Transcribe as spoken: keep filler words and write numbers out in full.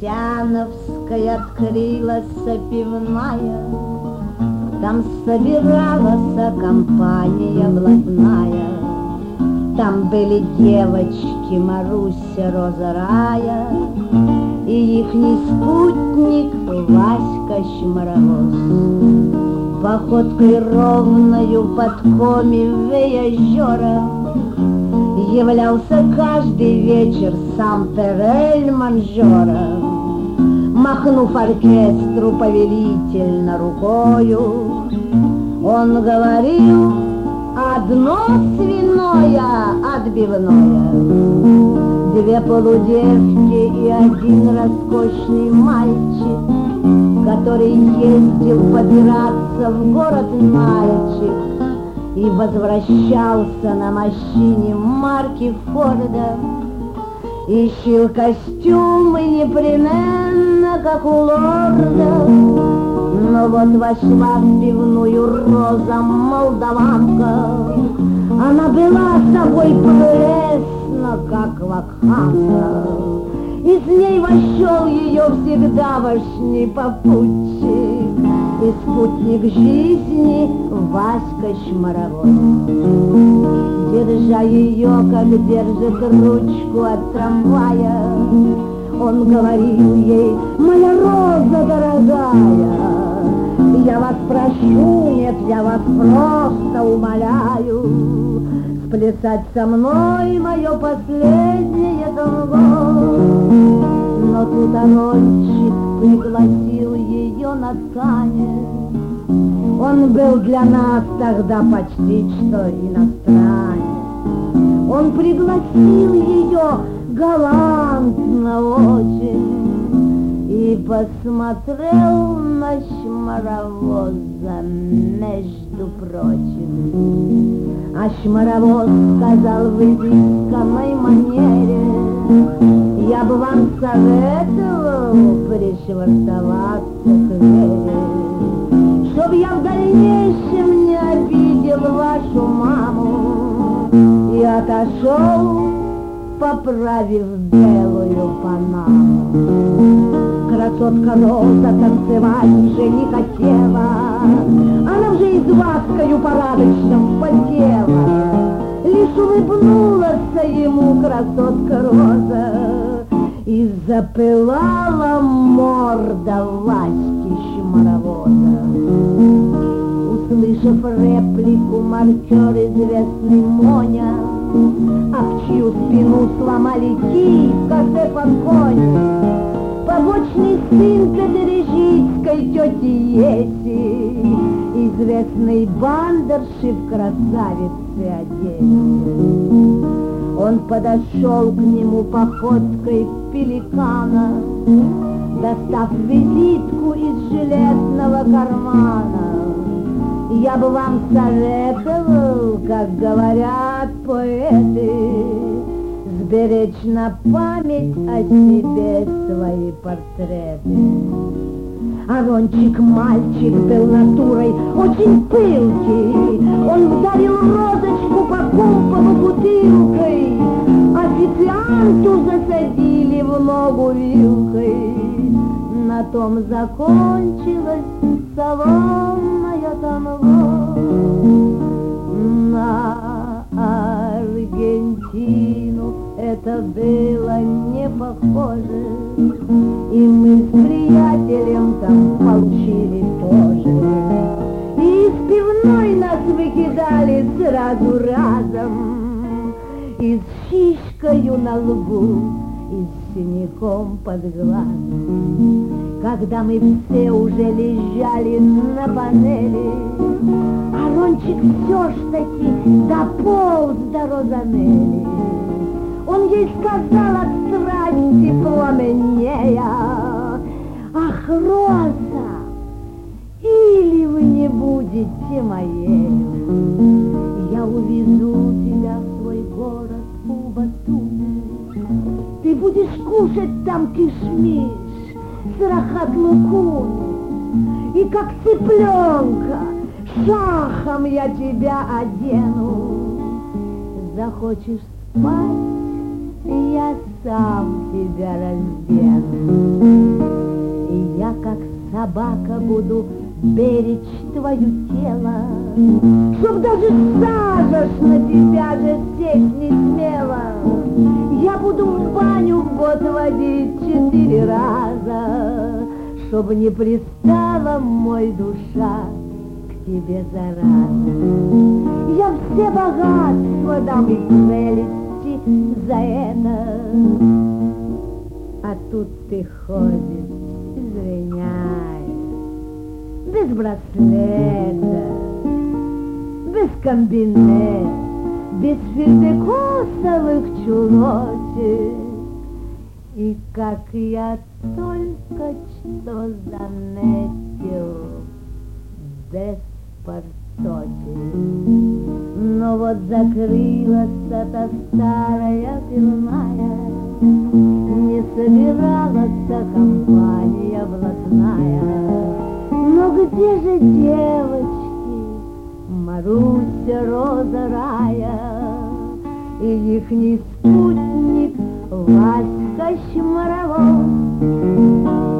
Лукьяновской открылась пивная, там собиралась компания блатная. Там были девочки Маруся, Роза, Рая и ихний спутник Васька Шмаровоз. Походкой ровною подкомивая жора являлся каждый вечер сам Перель Манжора. Махнув оркестру повелительно рукою, он говорил: одно свиное отбивное, две полудевки и один роскошный мальчик, который ездил побираться в город Нальчик и возвращался на машине марки Форда. И шил костюмы непременно, как у лорда. Но вот вошла в пивную Роза молдаванка. Она была собой прелестна, как вакханка, и с ней вошел ее всегдавашний попутчик и спутник жизни Васька Шмаровоз. Держа ее, как держит ручку от трамвая, он говорил ей: моя Роза дорогая, я вас прошу, нет, я вас просто умоляю, сплясать со мной мое последнее танго. Но тут Арончик пригласил ее на танец. Он был для нас тогда почти что иностранец. Он пригласил ее галантно очень и посмотрел на Шмаровоза, между прочим. А Шмаровоз сказал в изысканной манере: я бы вам советовал пришвартоваться к Вере, чтоб я в дальнейшем не обидел вашу маму, и отошел, поправив белую панаму. Красотка Роза танцевать уже не хотела, она уже и с Ваською порядочно потела. Лишь улыбнулась ему красотка Роза, и запылала морда Васьки Шмаровоза. Услышав реплику, маркер известный Моня, об чью спину сломали кий в кафе Фанконе, побочный сын катережийской тети Еси, известный бандерши в красавице Одессе. Он подошел к нему походкой пеликана, достав визитку из жилетного кармана. Я бы вам советовал, как говорят поэты, сберечь на память о себе свои портреты. Арончик мальчик был натурой очень пылкий, он вдарил розочку по помпову бутылкой, официанту засадили в ногу вилкой. На том закончилось салонное танго. На Аргентину это было не похоже, и мы с приятелем там получили тоже. И из пивной нас выкидали сразу разом, и с шишкою на лбу, и с синяком под глазом. Когда мы все уже лежали на панели, Арончик все ж таки дополз до Розанели. Он ей сказал от страсти пламенея: ах, Роза, или вы не будете моею, я увезу тебя в свой город Убатуми. Ты будешь кушать там кишмиш с рахат-лукуми, и как цыпленка шахом я тебя одену. Захочешь спать, я сам тебя раздену. И я, как собака, буду беречь твое тело, чтоб даже сажа ж на тебя же сесть не смела. Я буду в баню в год водить четыре раза, чтоб не пристала мой душа к тебе зараза. Я все богатства дам и прелести за это, а тут ты ходишь, извиняй, без браслета, без комбинет, без фельдекосовых чулочек. И как я только что заметил, без порточек. Но вот закрылась эта старая пивная, не собиралась компания блатная. Но где же девочки, Маруся, Роза, Рая, и ихний спутник Васька Шмаровой?